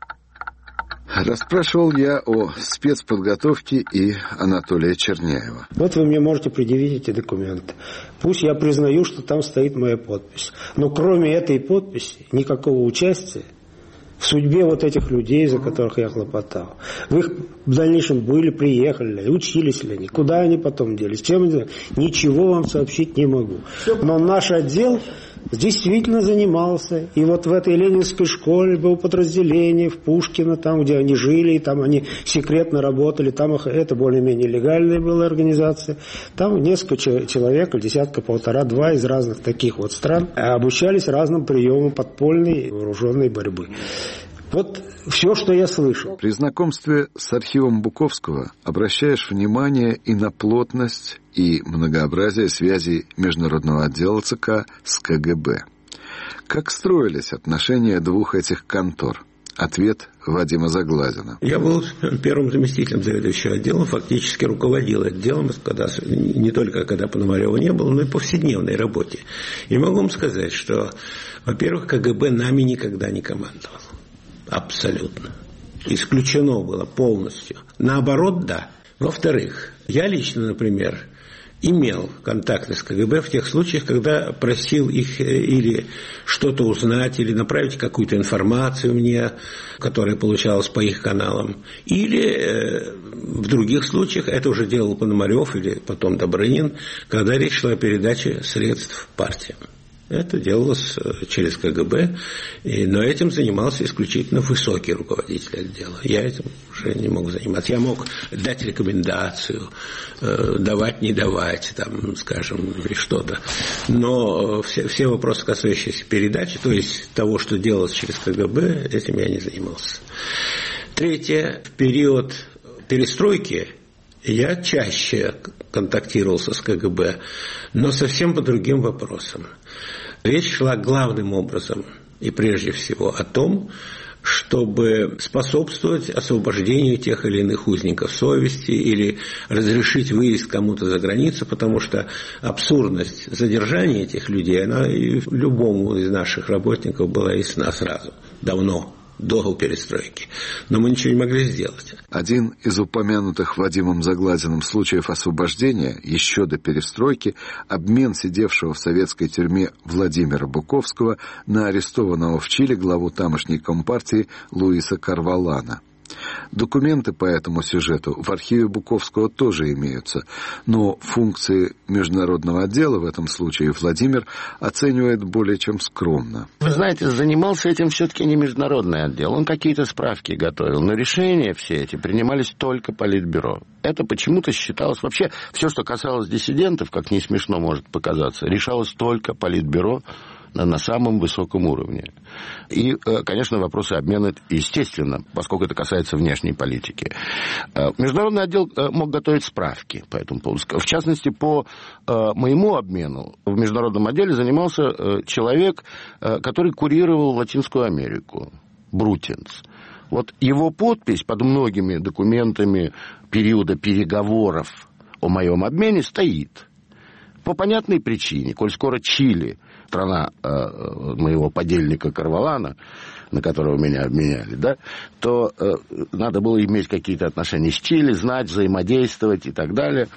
Расспрашивал я о спецподготовке и Анатолия Черняева. Вот вы мне можете предъявить эти документы. Пусть я признаю, что там стоит моя подпись. Но кроме этой подписи никакого участия в судьбе вот этих людей, за которых я хлопотал. Вы их в дальнейшем были, приехали, учились ли они, куда они потом делись, чем они... Ничего вам сообщить не могу. Но наш отдел действительно занимался. И вот в этой ленинской школе было подразделение в Пушкино, там, где они жили, и там они секретно работали. Там это более-менее легальная была организация. Там несколько человек, десятка, полтора, два из разных таких вот стран обучались разным приемам подпольной вооруженной борьбы. Вот все, что я слышал. При знакомстве с архивом Буковского обращаешь внимание и на плотность, и многообразие связей международного отдела ЦК с КГБ. Как строились отношения двух этих контор? Ответ Вадима Загладина. Я был первым заместителем заведующего отделом, фактически руководил отделом, когда, не только когда Пономарева не было, но и в повседневной работе. И могу вам сказать, что, во-первых, КГБ нами никогда не командовал. Абсолютно. Исключено было полностью. Наоборот, да. Во-вторых, я лично, например, имел контакты с КГБ в тех случаях, когда просил их или что-то узнать, или направить какую-то информацию мне, которая получалась по их каналам. Или в других случаях, это уже делал Пономарев или потом Добрынин, когда речь шла о передаче средств партиям. Это делалось через КГБ, но этим занимался исключительно высокий руководитель отдела. Я этим уже не мог заниматься. Я мог дать рекомендацию, давать, не давать, там, скажем, или что-то. Но все, все вопросы, касающиеся передачи, то есть того, что делалось через КГБ, этим я не занимался. Третье. В период перестройки я чаще контактировался с КГБ, но совсем по другим вопросам. Речь шла главным образом и прежде всего о том, чтобы способствовать освобождению тех или иных узников совести или разрешить выезд кому-то за границу, потому что абсурдность задержания этих людей, она и любому из наших работников была ясна сразу, давно. До перестройки. Но мы ничего не могли сделать. Один из упомянутых Вадимом Загладиным случаев освобождения еще до перестройки – обмен сидевшего в советской тюрьме Владимира Буковского на арестованного в Чили главу тамошней компартии Луиса Карвалана. Документы по этому сюжету в архиве Буковского тоже имеются, но функции международного отдела в этом случае Владимир оценивает более чем скромно. Вы знаете, занимался этим все-таки не международный отдел, он какие-то справки готовил, но решения все эти принимались только Политбюро. Это почему-то считалось вообще, все, что касалось диссидентов, как не смешно может показаться, решалось только Политбюро на самом высоком уровне. И, конечно, вопросы обмена, естественно, поскольку это касается внешней политики. Международный отдел мог готовить справки по этому поводу. В частности, по моему обмену в международном отделе занимался человек, который курировал Латинскую Америку, Брутенц. Вот его подпись под многими документами периода переговоров о моем обмене стоит. По понятной причине, коль скоро Чили, страна э, моего подельника Карвалана, на которого меня обменяли, да, то э, надо было иметь какие-то отношения с Чили, знать, взаимодействовать и так далее.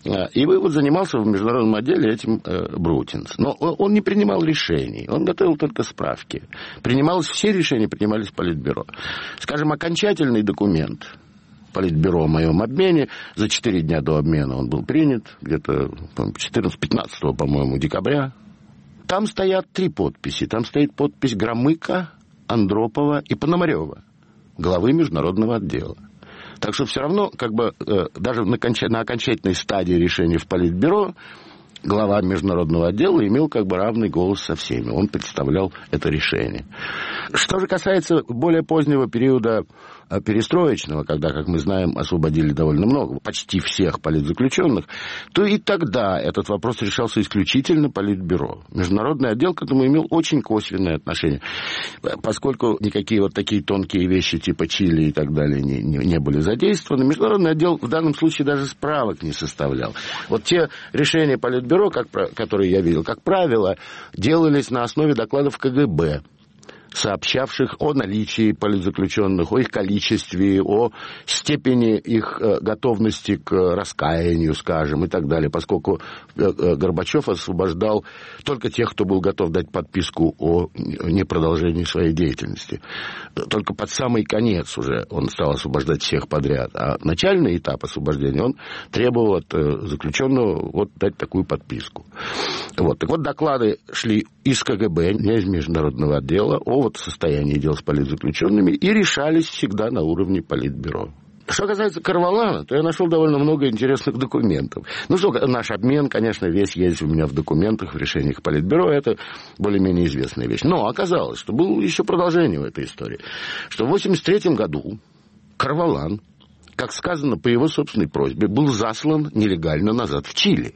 И вот занимался в международном отделе этим э, Брутенц. Но он не принимал решений, он готовил только справки. Принималось, все решения принимались в Политбюро. Скажем, окончательный документ Политбюро о моем обмене. За четыре дня до обмена он был принят, где-то четырнадцатого-пятнадцатого, по-моему, декабря. Там стоят три подписи. Там стоит подпись Громыка, Андропова и Пономарева, главы международного отдела. Так что все равно, как бы, даже на окончательной стадии решения в Политбюро глава международного отдела имел как бы равный голос со всеми. Он представлял это решение. Что же касается более позднего периода перестроечного, когда, как мы знаем, освободили довольно много, почти всех политзаключенных, то и тогда этот вопрос решался исключительно Политбюро. Международный отдел к этому имел очень косвенное отношение, поскольку никакие вот такие тонкие вещи типа Чили и так далее не, не, не были задействованы. Международный отдел в данном случае даже справок не составлял. Вот те решения Политбюро, как, которые я видел, как правило, делались на основе докладов КГБ, сообщавших о наличии политзаключенных, о их количестве, о степени их готовности к раскаянию, скажем, и так далее, поскольку Горбачев освобождал только тех, кто был готов дать подписку о непродолжении своей деятельности. Только под самый конец уже он стал освобождать всех подряд. А начальный этап освобождения он требовал от заключенного вот дать такую подписку. Вот. Так вот, доклады шли из КГБ, не из международного отдела, о вот состоянии дел с политзаключенными и решались всегда на уровне Политбюро. Что касается Карвалана, то я нашел довольно много интересных документов. Ну что, наш обмен, конечно, весь есть у меня в документах, в решениях Политбюро, это более-менее известная вещь. Но оказалось, что было еще продолжение в этой истории, что в восемьдесят третьем году Карвалан, как сказано по его собственной просьбе, был заслан нелегально назад в Чили.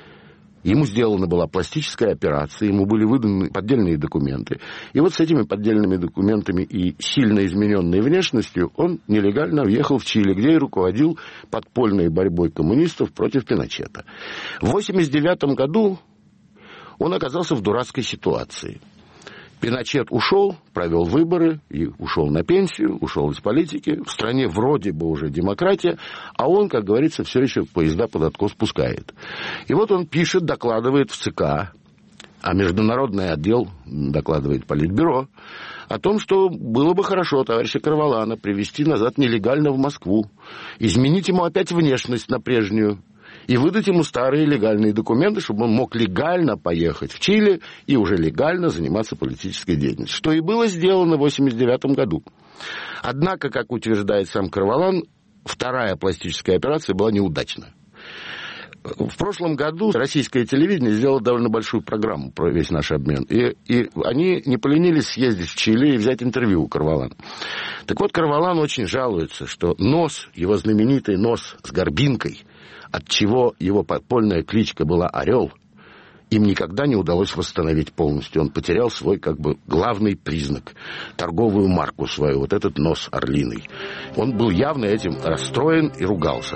Ему сделана была пластическая операция, ему были выданы поддельные документы. И вот с этими поддельными документами и сильно измененной внешностью он нелегально въехал в Чили, где и руководил подпольной борьбой коммунистов против Пиночета. В восемьдесят девятом году он оказался в дурацкой ситуации. Пиночет ушел, провел выборы, и ушел на пенсию, ушел из политики. В стране вроде бы уже демократия, а он, как говорится, все еще поезда под откос пускает. И вот он пишет, докладывает в ЦК, а международный отдел докладывает Политбюро, о том, что было бы хорошо товарища Карвалана привезти назад нелегально в Москву, изменить ему опять внешность на прежнюю, и выдать ему старые легальные документы, чтобы он мог легально поехать в Чили и уже легально заниматься политической деятельностью. Что и было сделано в восемьдесят девятом году. Однако, как утверждает сам Карвалан, вторая пластическая операция была неудачна. В прошлом году российское телевидение сделало довольно большую программу про весь наш обмен. И, и они не поленились съездить в Чили и взять интервью у Карвалана. Так вот, Карвалан очень жалуется, что нос, его знаменитый нос с горбинкой, от чего его подпольная кличка была «Орел», им никогда не удалось восстановить полностью. Он потерял свой, как бы, главный признак, торговую марку свою, вот этот нос орлиный. Он был явно этим расстроен и ругался.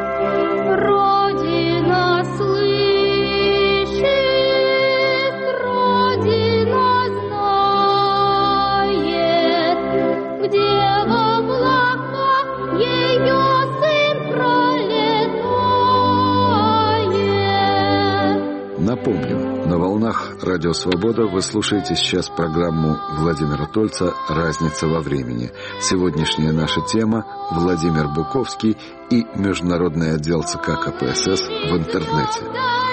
Родина слышит, Родина знает, где в облаках ее сын пролетает. Напомню, на волнах Радио Свобода вы слушаете сейчас программу Владимира Тольца «Разница во времени». Сегодняшняя наша тема – Владимир Буковский и Международный отдел ЦК КПСС в интернете.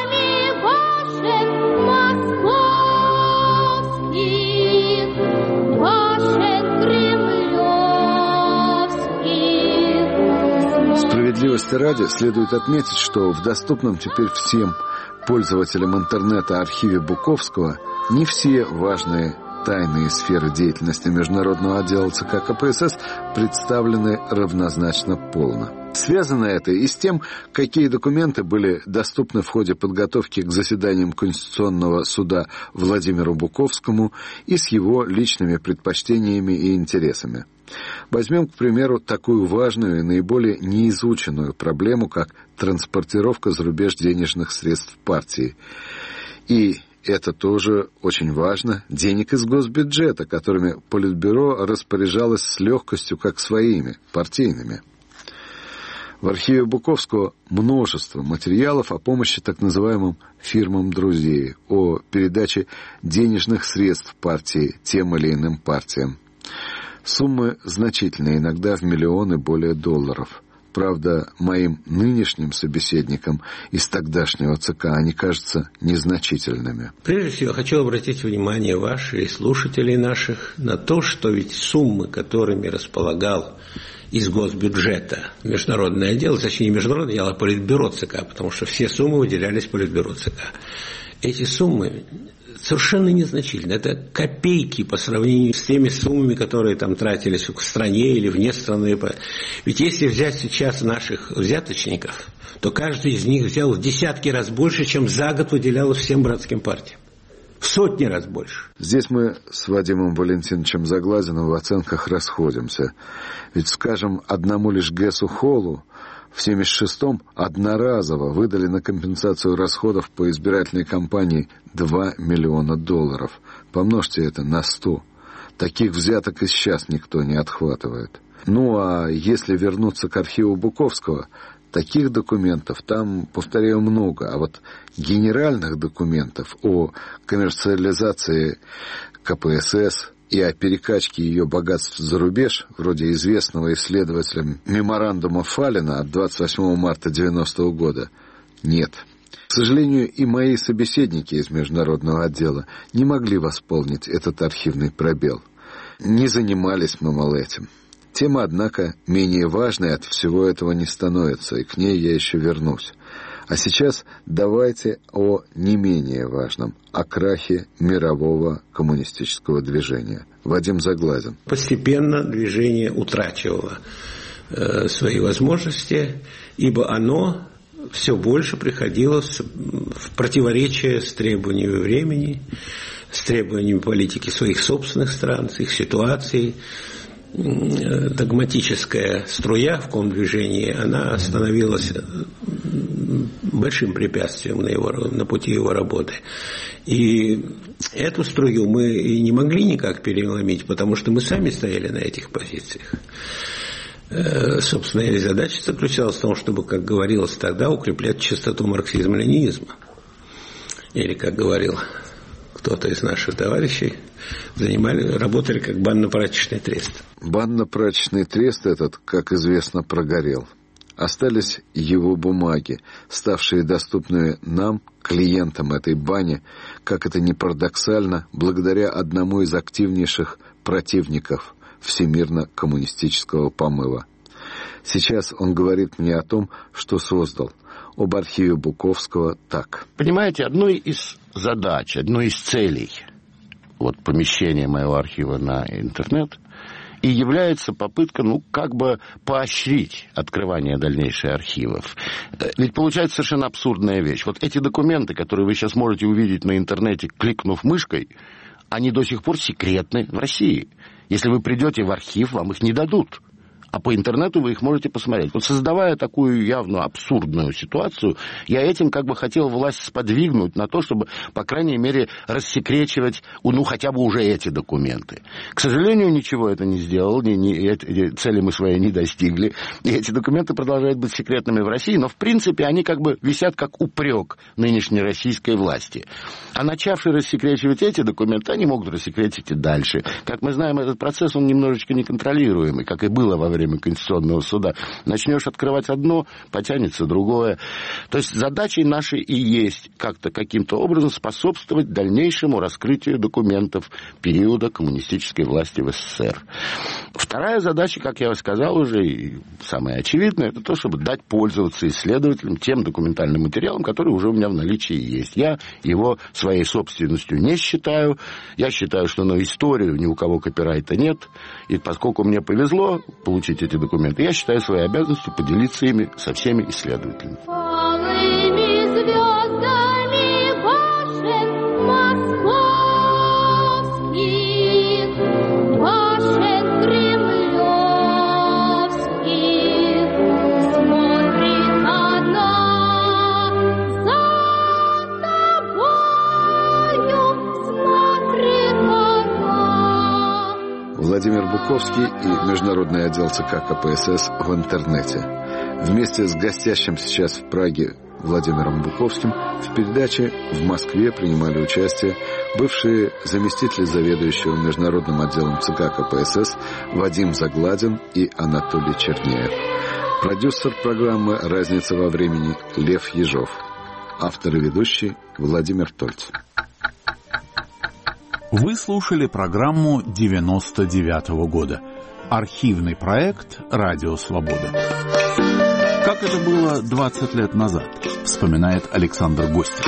Справедливости ради следует отметить, что в доступном теперь всем пользователям интернета архиве Буковского не все важные тайные сферы деятельности Международного отдела ЦК КПСС представлены равнозначно полно. Связано это и с тем, какие документы были доступны в ходе подготовки к заседаниям Конституционного суда Владимиру Буковскому, и с его личными предпочтениями и интересами. Возьмем, к примеру, такую важную и наиболее неизученную проблему, как транспортировка за рубеж денежных средств партии. И это тоже очень важно, денег из госбюджета, которыми Политбюро распоряжалось с легкостью, как своими, партийными. В архиве Буковского множество материалов о помощи так называемым фирмам друзей, о передаче денежных средств партии тем или иным партиям. Суммы значительные, иногда в миллионы более долларов. Правда, моим нынешним собеседникам из тогдашнего ЦК они кажутся незначительными. Прежде всего, хочу обратить внимание ваших и слушателей наших на то, что ведь суммы, которыми располагал из госбюджета международное отдел, точнее не международное отдел, а Политбюро ЦК, потому что все суммы выделялись Политбюро ЦК. Эти суммы совершенно незначительны. Это копейки по сравнению с теми суммами, которые там тратились в стране или вне страны. Ведь если взять сейчас наших взяточников, то каждый из них взял в десятки раз больше, чем за год выделялось всем братским партиям. В сотни раз больше. Здесь мы с Вадимом Валентиновичем Заглазиным в оценках расходимся. Ведь, скажем, одному лишь Гэсу Холлу в семьдесят шестом одноразово выдали на компенсацию расходов по избирательной кампании два миллиона долларов. Помножьте это на сто. Таких взяток и сейчас никто не отхватывает. Ну а если вернуться к архиву Буковского, таких документов там, повторяю, много. А вот генеральных документов о коммерциализации КПСС и о перекачке ее богатств за рубеж, вроде известного исследователям меморандума Фалина от двадцать восьмого марта девяностого года, нет. К сожалению, и мои собеседники из международного отдела не могли восполнить этот архивный пробел. Не занимались мы, мол, этим. Тема, однако, менее важной от всего этого не становится, и к ней я еще вернусь. А сейчас давайте о не менее важном, о крахе мирового коммунистического движения. Вадим Заглазин. Постепенно движение утрачивало э, свои возможности, ибо оно все больше приходило в противоречие с требованиями времени, с требованиями политики своих собственных стран, с их ситуацией. Догматическая струя в комдвижении, она становилась большим препятствием на, его, на пути его работы. И эту струю мы и не могли никак переломить, потому что мы сами стояли на этих позициях. Собственно, и задача заключалась в том, чтобы, как говорилось тогда, укреплять чистоту марксизма-ленинизма. Или, как говорил кто-то из наших товарищей, занимали, работали как банно-прачечный трест. Банно-прачечный трест этот, как известно, прогорел. Остались его бумаги, ставшие доступными нам, клиентам этой бани, как это ни парадоксально, благодаря одному из активнейших противников всемирно-коммунистического помыва. Сейчас он говорит мне о том, что создал, об архиве Буковского так. Понимаете, одной из задач, одной из целей вот, помещения моего архива на интернет и является попытка, ну, как бы поощрить открывание дальнейших архивов. Ведь получается совершенно абсурдная вещь. Вот эти документы, которые вы сейчас можете увидеть на интернете, кликнув мышкой, они до сих пор секретны в России. Если вы придете в архив, вам их не дадут. А по интернету вы их можете посмотреть. Вот создавая такую явно абсурдную ситуацию, я этим как бы хотел власть сподвигнуть на то, чтобы, по крайней мере, рассекречивать, ну, хотя бы уже эти документы. К сожалению, ничего это не сделал, ни, ни, эти цели мы свои не достигли. И эти документы продолжают быть секретными в России, но, в принципе, они как бы висят как упрек нынешней российской власти. А начавшие рассекречивать эти документы, они могут рассекретить и дальше. Как мы знаем, этот процесс, он немножечко неконтролируемый, как и было во время время Конституционного суда. Начнешь открывать одно, потянется другое. То есть задачей нашей и есть как-то каким-то образом способствовать дальнейшему раскрытию документов периода коммунистической власти в СССР. Вторая задача, как я сказал уже, и самая очевидная, это то, чтобы дать пользоваться исследователям тем документальным материалом, который уже у меня в наличии есть. Я его своей собственностью не считаю. Я считаю, что на историю ни у кого копирайта нет. И поскольку мне повезло получить эти документы, я считаю своей обязанностью поделиться ими со всеми исследователями. Владимир Буковский и международный отдел ЦК КПСС в интернете. Вместе с гостящим сейчас в Праге Владимиром Буковским в передаче в Москве принимали участие бывшие заместители заведующего международным отделом ЦК КПСС Вадим Загладин и Анатолий Чернеев. Продюсер программы «Разница во времени» Лев Ежов. Автор и ведущий Владимир Тольц. Вы слушали программу девяносто девятого года. Архивный проект «Радио Свобода». Как это было двадцать лет назад, вспоминает Александр Гостев.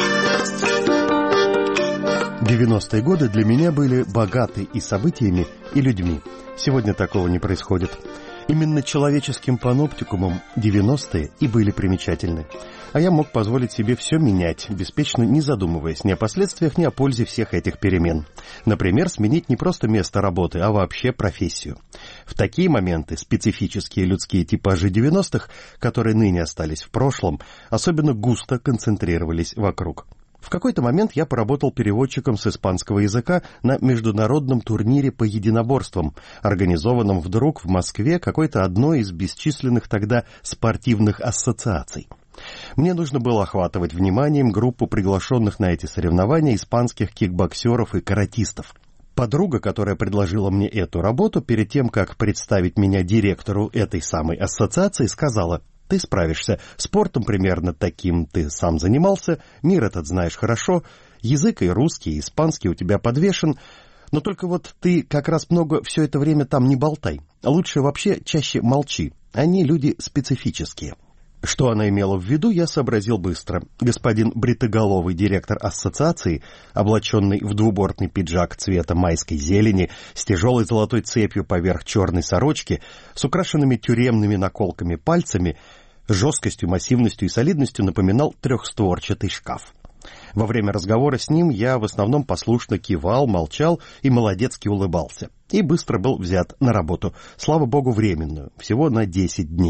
девяностые годы для меня были богаты и событиями, и людьми. Сегодня такого не происходит. Именно человеческим паноптикумом девяностые и были примечательны. А я мог позволить себе все менять, беспечно не задумываясь ни о последствиях, ни о пользе всех этих перемен. Например, сменить не просто место работы, а вообще профессию. В такие моменты специфические людские типажи девяностых, которые ныне остались в прошлом, особенно густо концентрировались вокруг. В какой-то момент я поработал переводчиком с испанского языка на международном турнире по единоборствам, организованном вдруг в Москве какой-то одной из бесчисленных тогда спортивных ассоциаций. Мне нужно было охватывать вниманием группу приглашенных на эти соревнования испанских кикбоксеров и каратистов. Подруга, которая предложила мне эту работу, перед тем, как представить меня директору этой самой ассоциации, сказала: «Ты справишься. Спортом примерно таким ты сам занимался, мир этот знаешь хорошо, язык и русский, и испанский у тебя подвешен, но только вот ты как раз много все это время там не болтай. Лучше вообще чаще молчи. Они люди специфические». Что она имела в виду, я сообразил быстро. Господин бритоголовый директор ассоциации, облаченный в двубортный пиджак цвета майской зелени, с тяжелой золотой цепью поверх черной сорочки, с украшенными тюремными наколками пальцами, жесткостью, массивностью и солидностью напоминал трехстворчатый шкаф. Во время разговора с ним я в основном послушно кивал, молчал и молодецки улыбался. И быстро был взят на работу, слава богу, временную, всего на десять дней.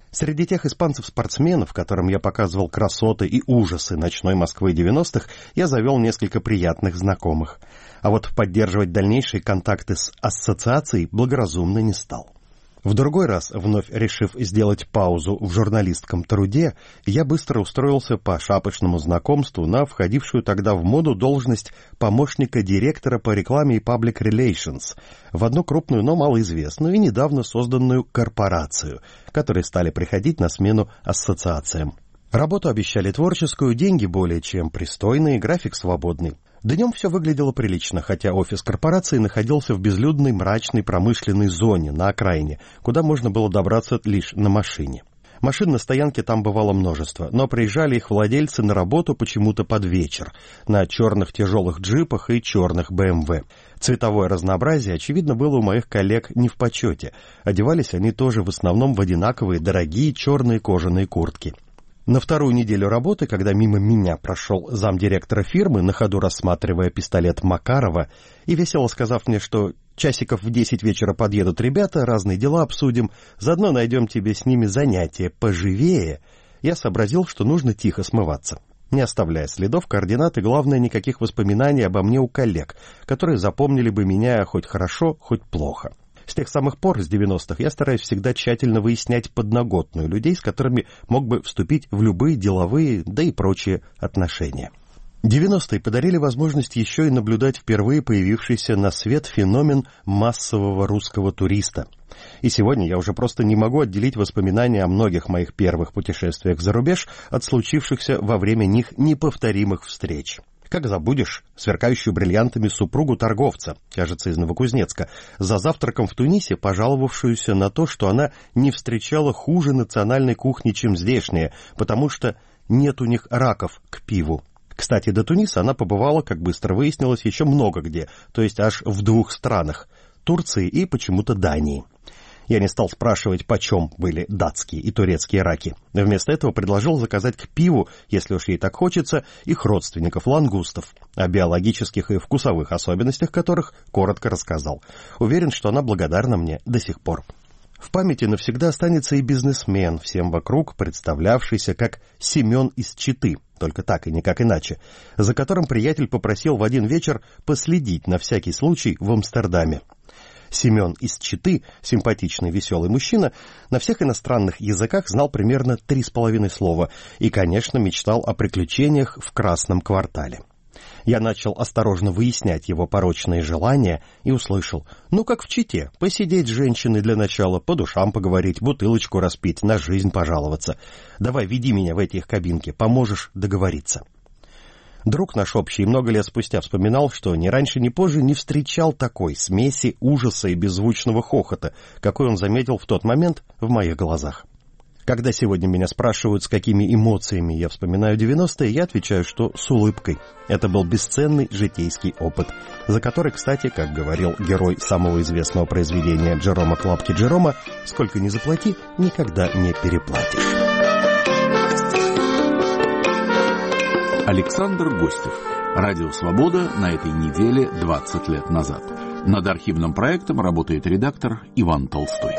Среди тех испанцев-спортсменов, которым я показывал красоты и ужасы ночной Москвы девяностых, я завел несколько приятных знакомых. А вот поддерживать дальнейшие контакты с ассоциацией благоразумно не стал. В другой раз, вновь решив сделать паузу в журналистском труде, я быстро устроился по шапочному знакомству на входившую тогда в моду должность помощника директора по рекламе и Public Relations в одну крупную, но малоизвестную и недавно созданную корпорацию, которые стали приходить на смену ассоциациям. Работу обещали творческую, деньги более чем пристойные, график свободный. Днем все выглядело прилично, хотя офис корпорации находился в безлюдной мрачной промышленной зоне на окраине, куда можно было добраться лишь на машине. Машин на стоянке там бывало множество, но приезжали их владельцы на работу почему-то под вечер, на черных тяжелых джипах и черных бэ эм вэ. Цветовое разнообразие, очевидно, было у моих коллег не в почете. Одевались они тоже в основном в одинаковые дорогие черные кожаные куртки. На вторую неделю работы, когда мимо меня прошел замдиректора фирмы, на ходу рассматривая пистолет Макарова, и весело сказав мне, что часиков в десять вечера подъедут ребята, разные дела обсудим, заодно найдем тебе с ними занятие поживее, я сообразил, что нужно тихо смываться, не оставляя следов, координат и, главное, никаких воспоминаний обо мне у коллег, которые запомнили бы меня хоть хорошо, хоть плохо. С тех самых пор, с девяностых, я стараюсь всегда тщательно выяснять подноготную людей, с которыми мог бы вступить в любые деловые, да и прочие отношения. девяностые подарили возможность еще и наблюдать впервые появившийся на свет феномен массового русского туриста. И сегодня я уже просто не могу отделить воспоминания о многих моих первых путешествиях за рубеж от случившихся во время них неповторимых встреч. Как забудешь сверкающую бриллиантами супругу торговца, кажется, из Новокузнецка, за завтраком в Тунисе пожаловавшуюся на то, что она не встречала хуже национальной кухни, чем здешняя, потому что нет у них раков к пиву. Кстати, до Туниса она побывала, как быстро выяснилось, еще много где, то есть аж в двух странах – Турции и почему-то Дании. Я не стал спрашивать, почем были датские и турецкие раки. Вместо этого предложил заказать к пиву, если уж ей так хочется, их родственников лангустов, о биологических и вкусовых особенностях которых коротко рассказал. Уверен, что она благодарна мне до сих пор. В памяти навсегда останется и бизнесмен, всем вокруг представлявшийся как Семен из Читы, только так и никак иначе, за которым приятель попросил в один вечер последить на всякий случай в Амстердаме. Семен из Читы, симпатичный, веселый мужчина, на всех иностранных языках знал примерно три с половиной слова и, конечно, мечтал о приключениях в Красном квартале. Я начал осторожно выяснять его порочные желания и услышал: ну, как в Чите, посидеть с женщиной для начала, по душам поговорить, бутылочку распить, на жизнь пожаловаться. Давай, веди меня в эти их кабинки, поможешь договориться. Друг наш общий много лет спустя вспоминал, что ни раньше, ни позже не встречал такой смеси ужаса и беззвучного хохота, какой он заметил в тот момент в моих глазах. Когда сегодня меня спрашивают, с какими эмоциями я вспоминаю девяностые, я отвечаю, что с улыбкой. Это был бесценный житейский опыт, за который, кстати, как говорил герой самого известного произведения Джерома Клапки Джерома, сколько ни заплати, никогда не переплатишь. Александр Гостев. Радио «Свобода» на этой неделе двадцать лет назад. Над архивным проектом работает редактор Иван Толстой.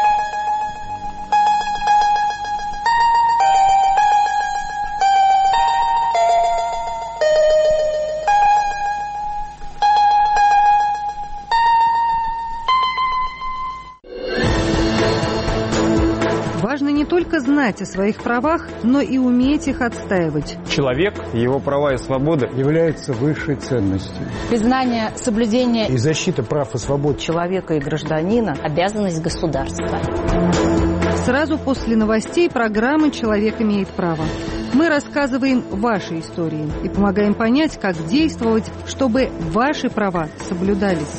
Важно не только знать о своих правах, но и уметь их отстаивать. Человек, его права и свободы являются высшей ценностью. Признание, соблюдение и защита прав и свобод человека и гражданина – обязанность государства. Сразу после новостей программы «Человек имеет право». Мы рассказываем ваши истории и помогаем понять, как действовать, чтобы ваши права соблюдались.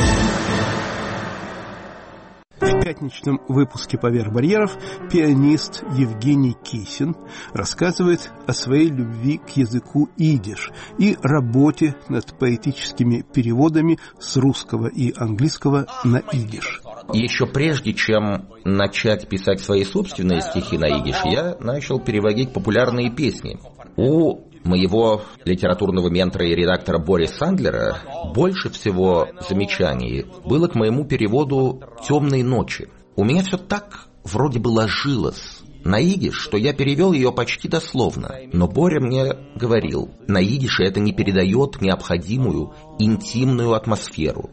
В пятничном выпуске «Поверх барьеров» пианист Евгений Кисин рассказывает о своей любви к языку идиш и работе над поэтическими переводами с русского и английского на идиш. Еще прежде, чем начать писать свои собственные стихи на идиш, я начал переводить популярные песни. У моего литературного ментора и редактора Бориса Сандлера больше всего замечаний было к моему переводу «Темные ночи». У меня все так вроде бы ложилась на идиш, что я перевел ее почти дословно. Но Боря мне говорил, на идише это не передает необходимую интимную атмосферу.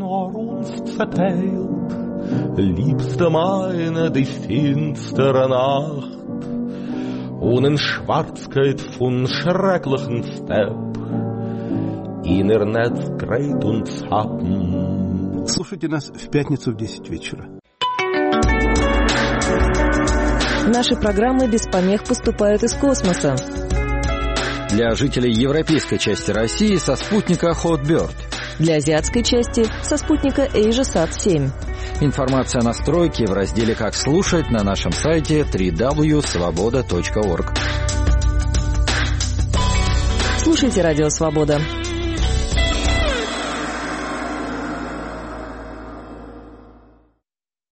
Слушайте нас в пятницу в десять вечера. Наши программы без помех поступают из космоса. Для жителей европейской части России со спутника Hotbird. Для азиатской части со спутника AsiaSat семь. Информация о настройке в разделе «Как слушать» на нашем сайте дабл ю дабл ю дабл ю точка свобода точка орг. Слушайте «Радио Свобода».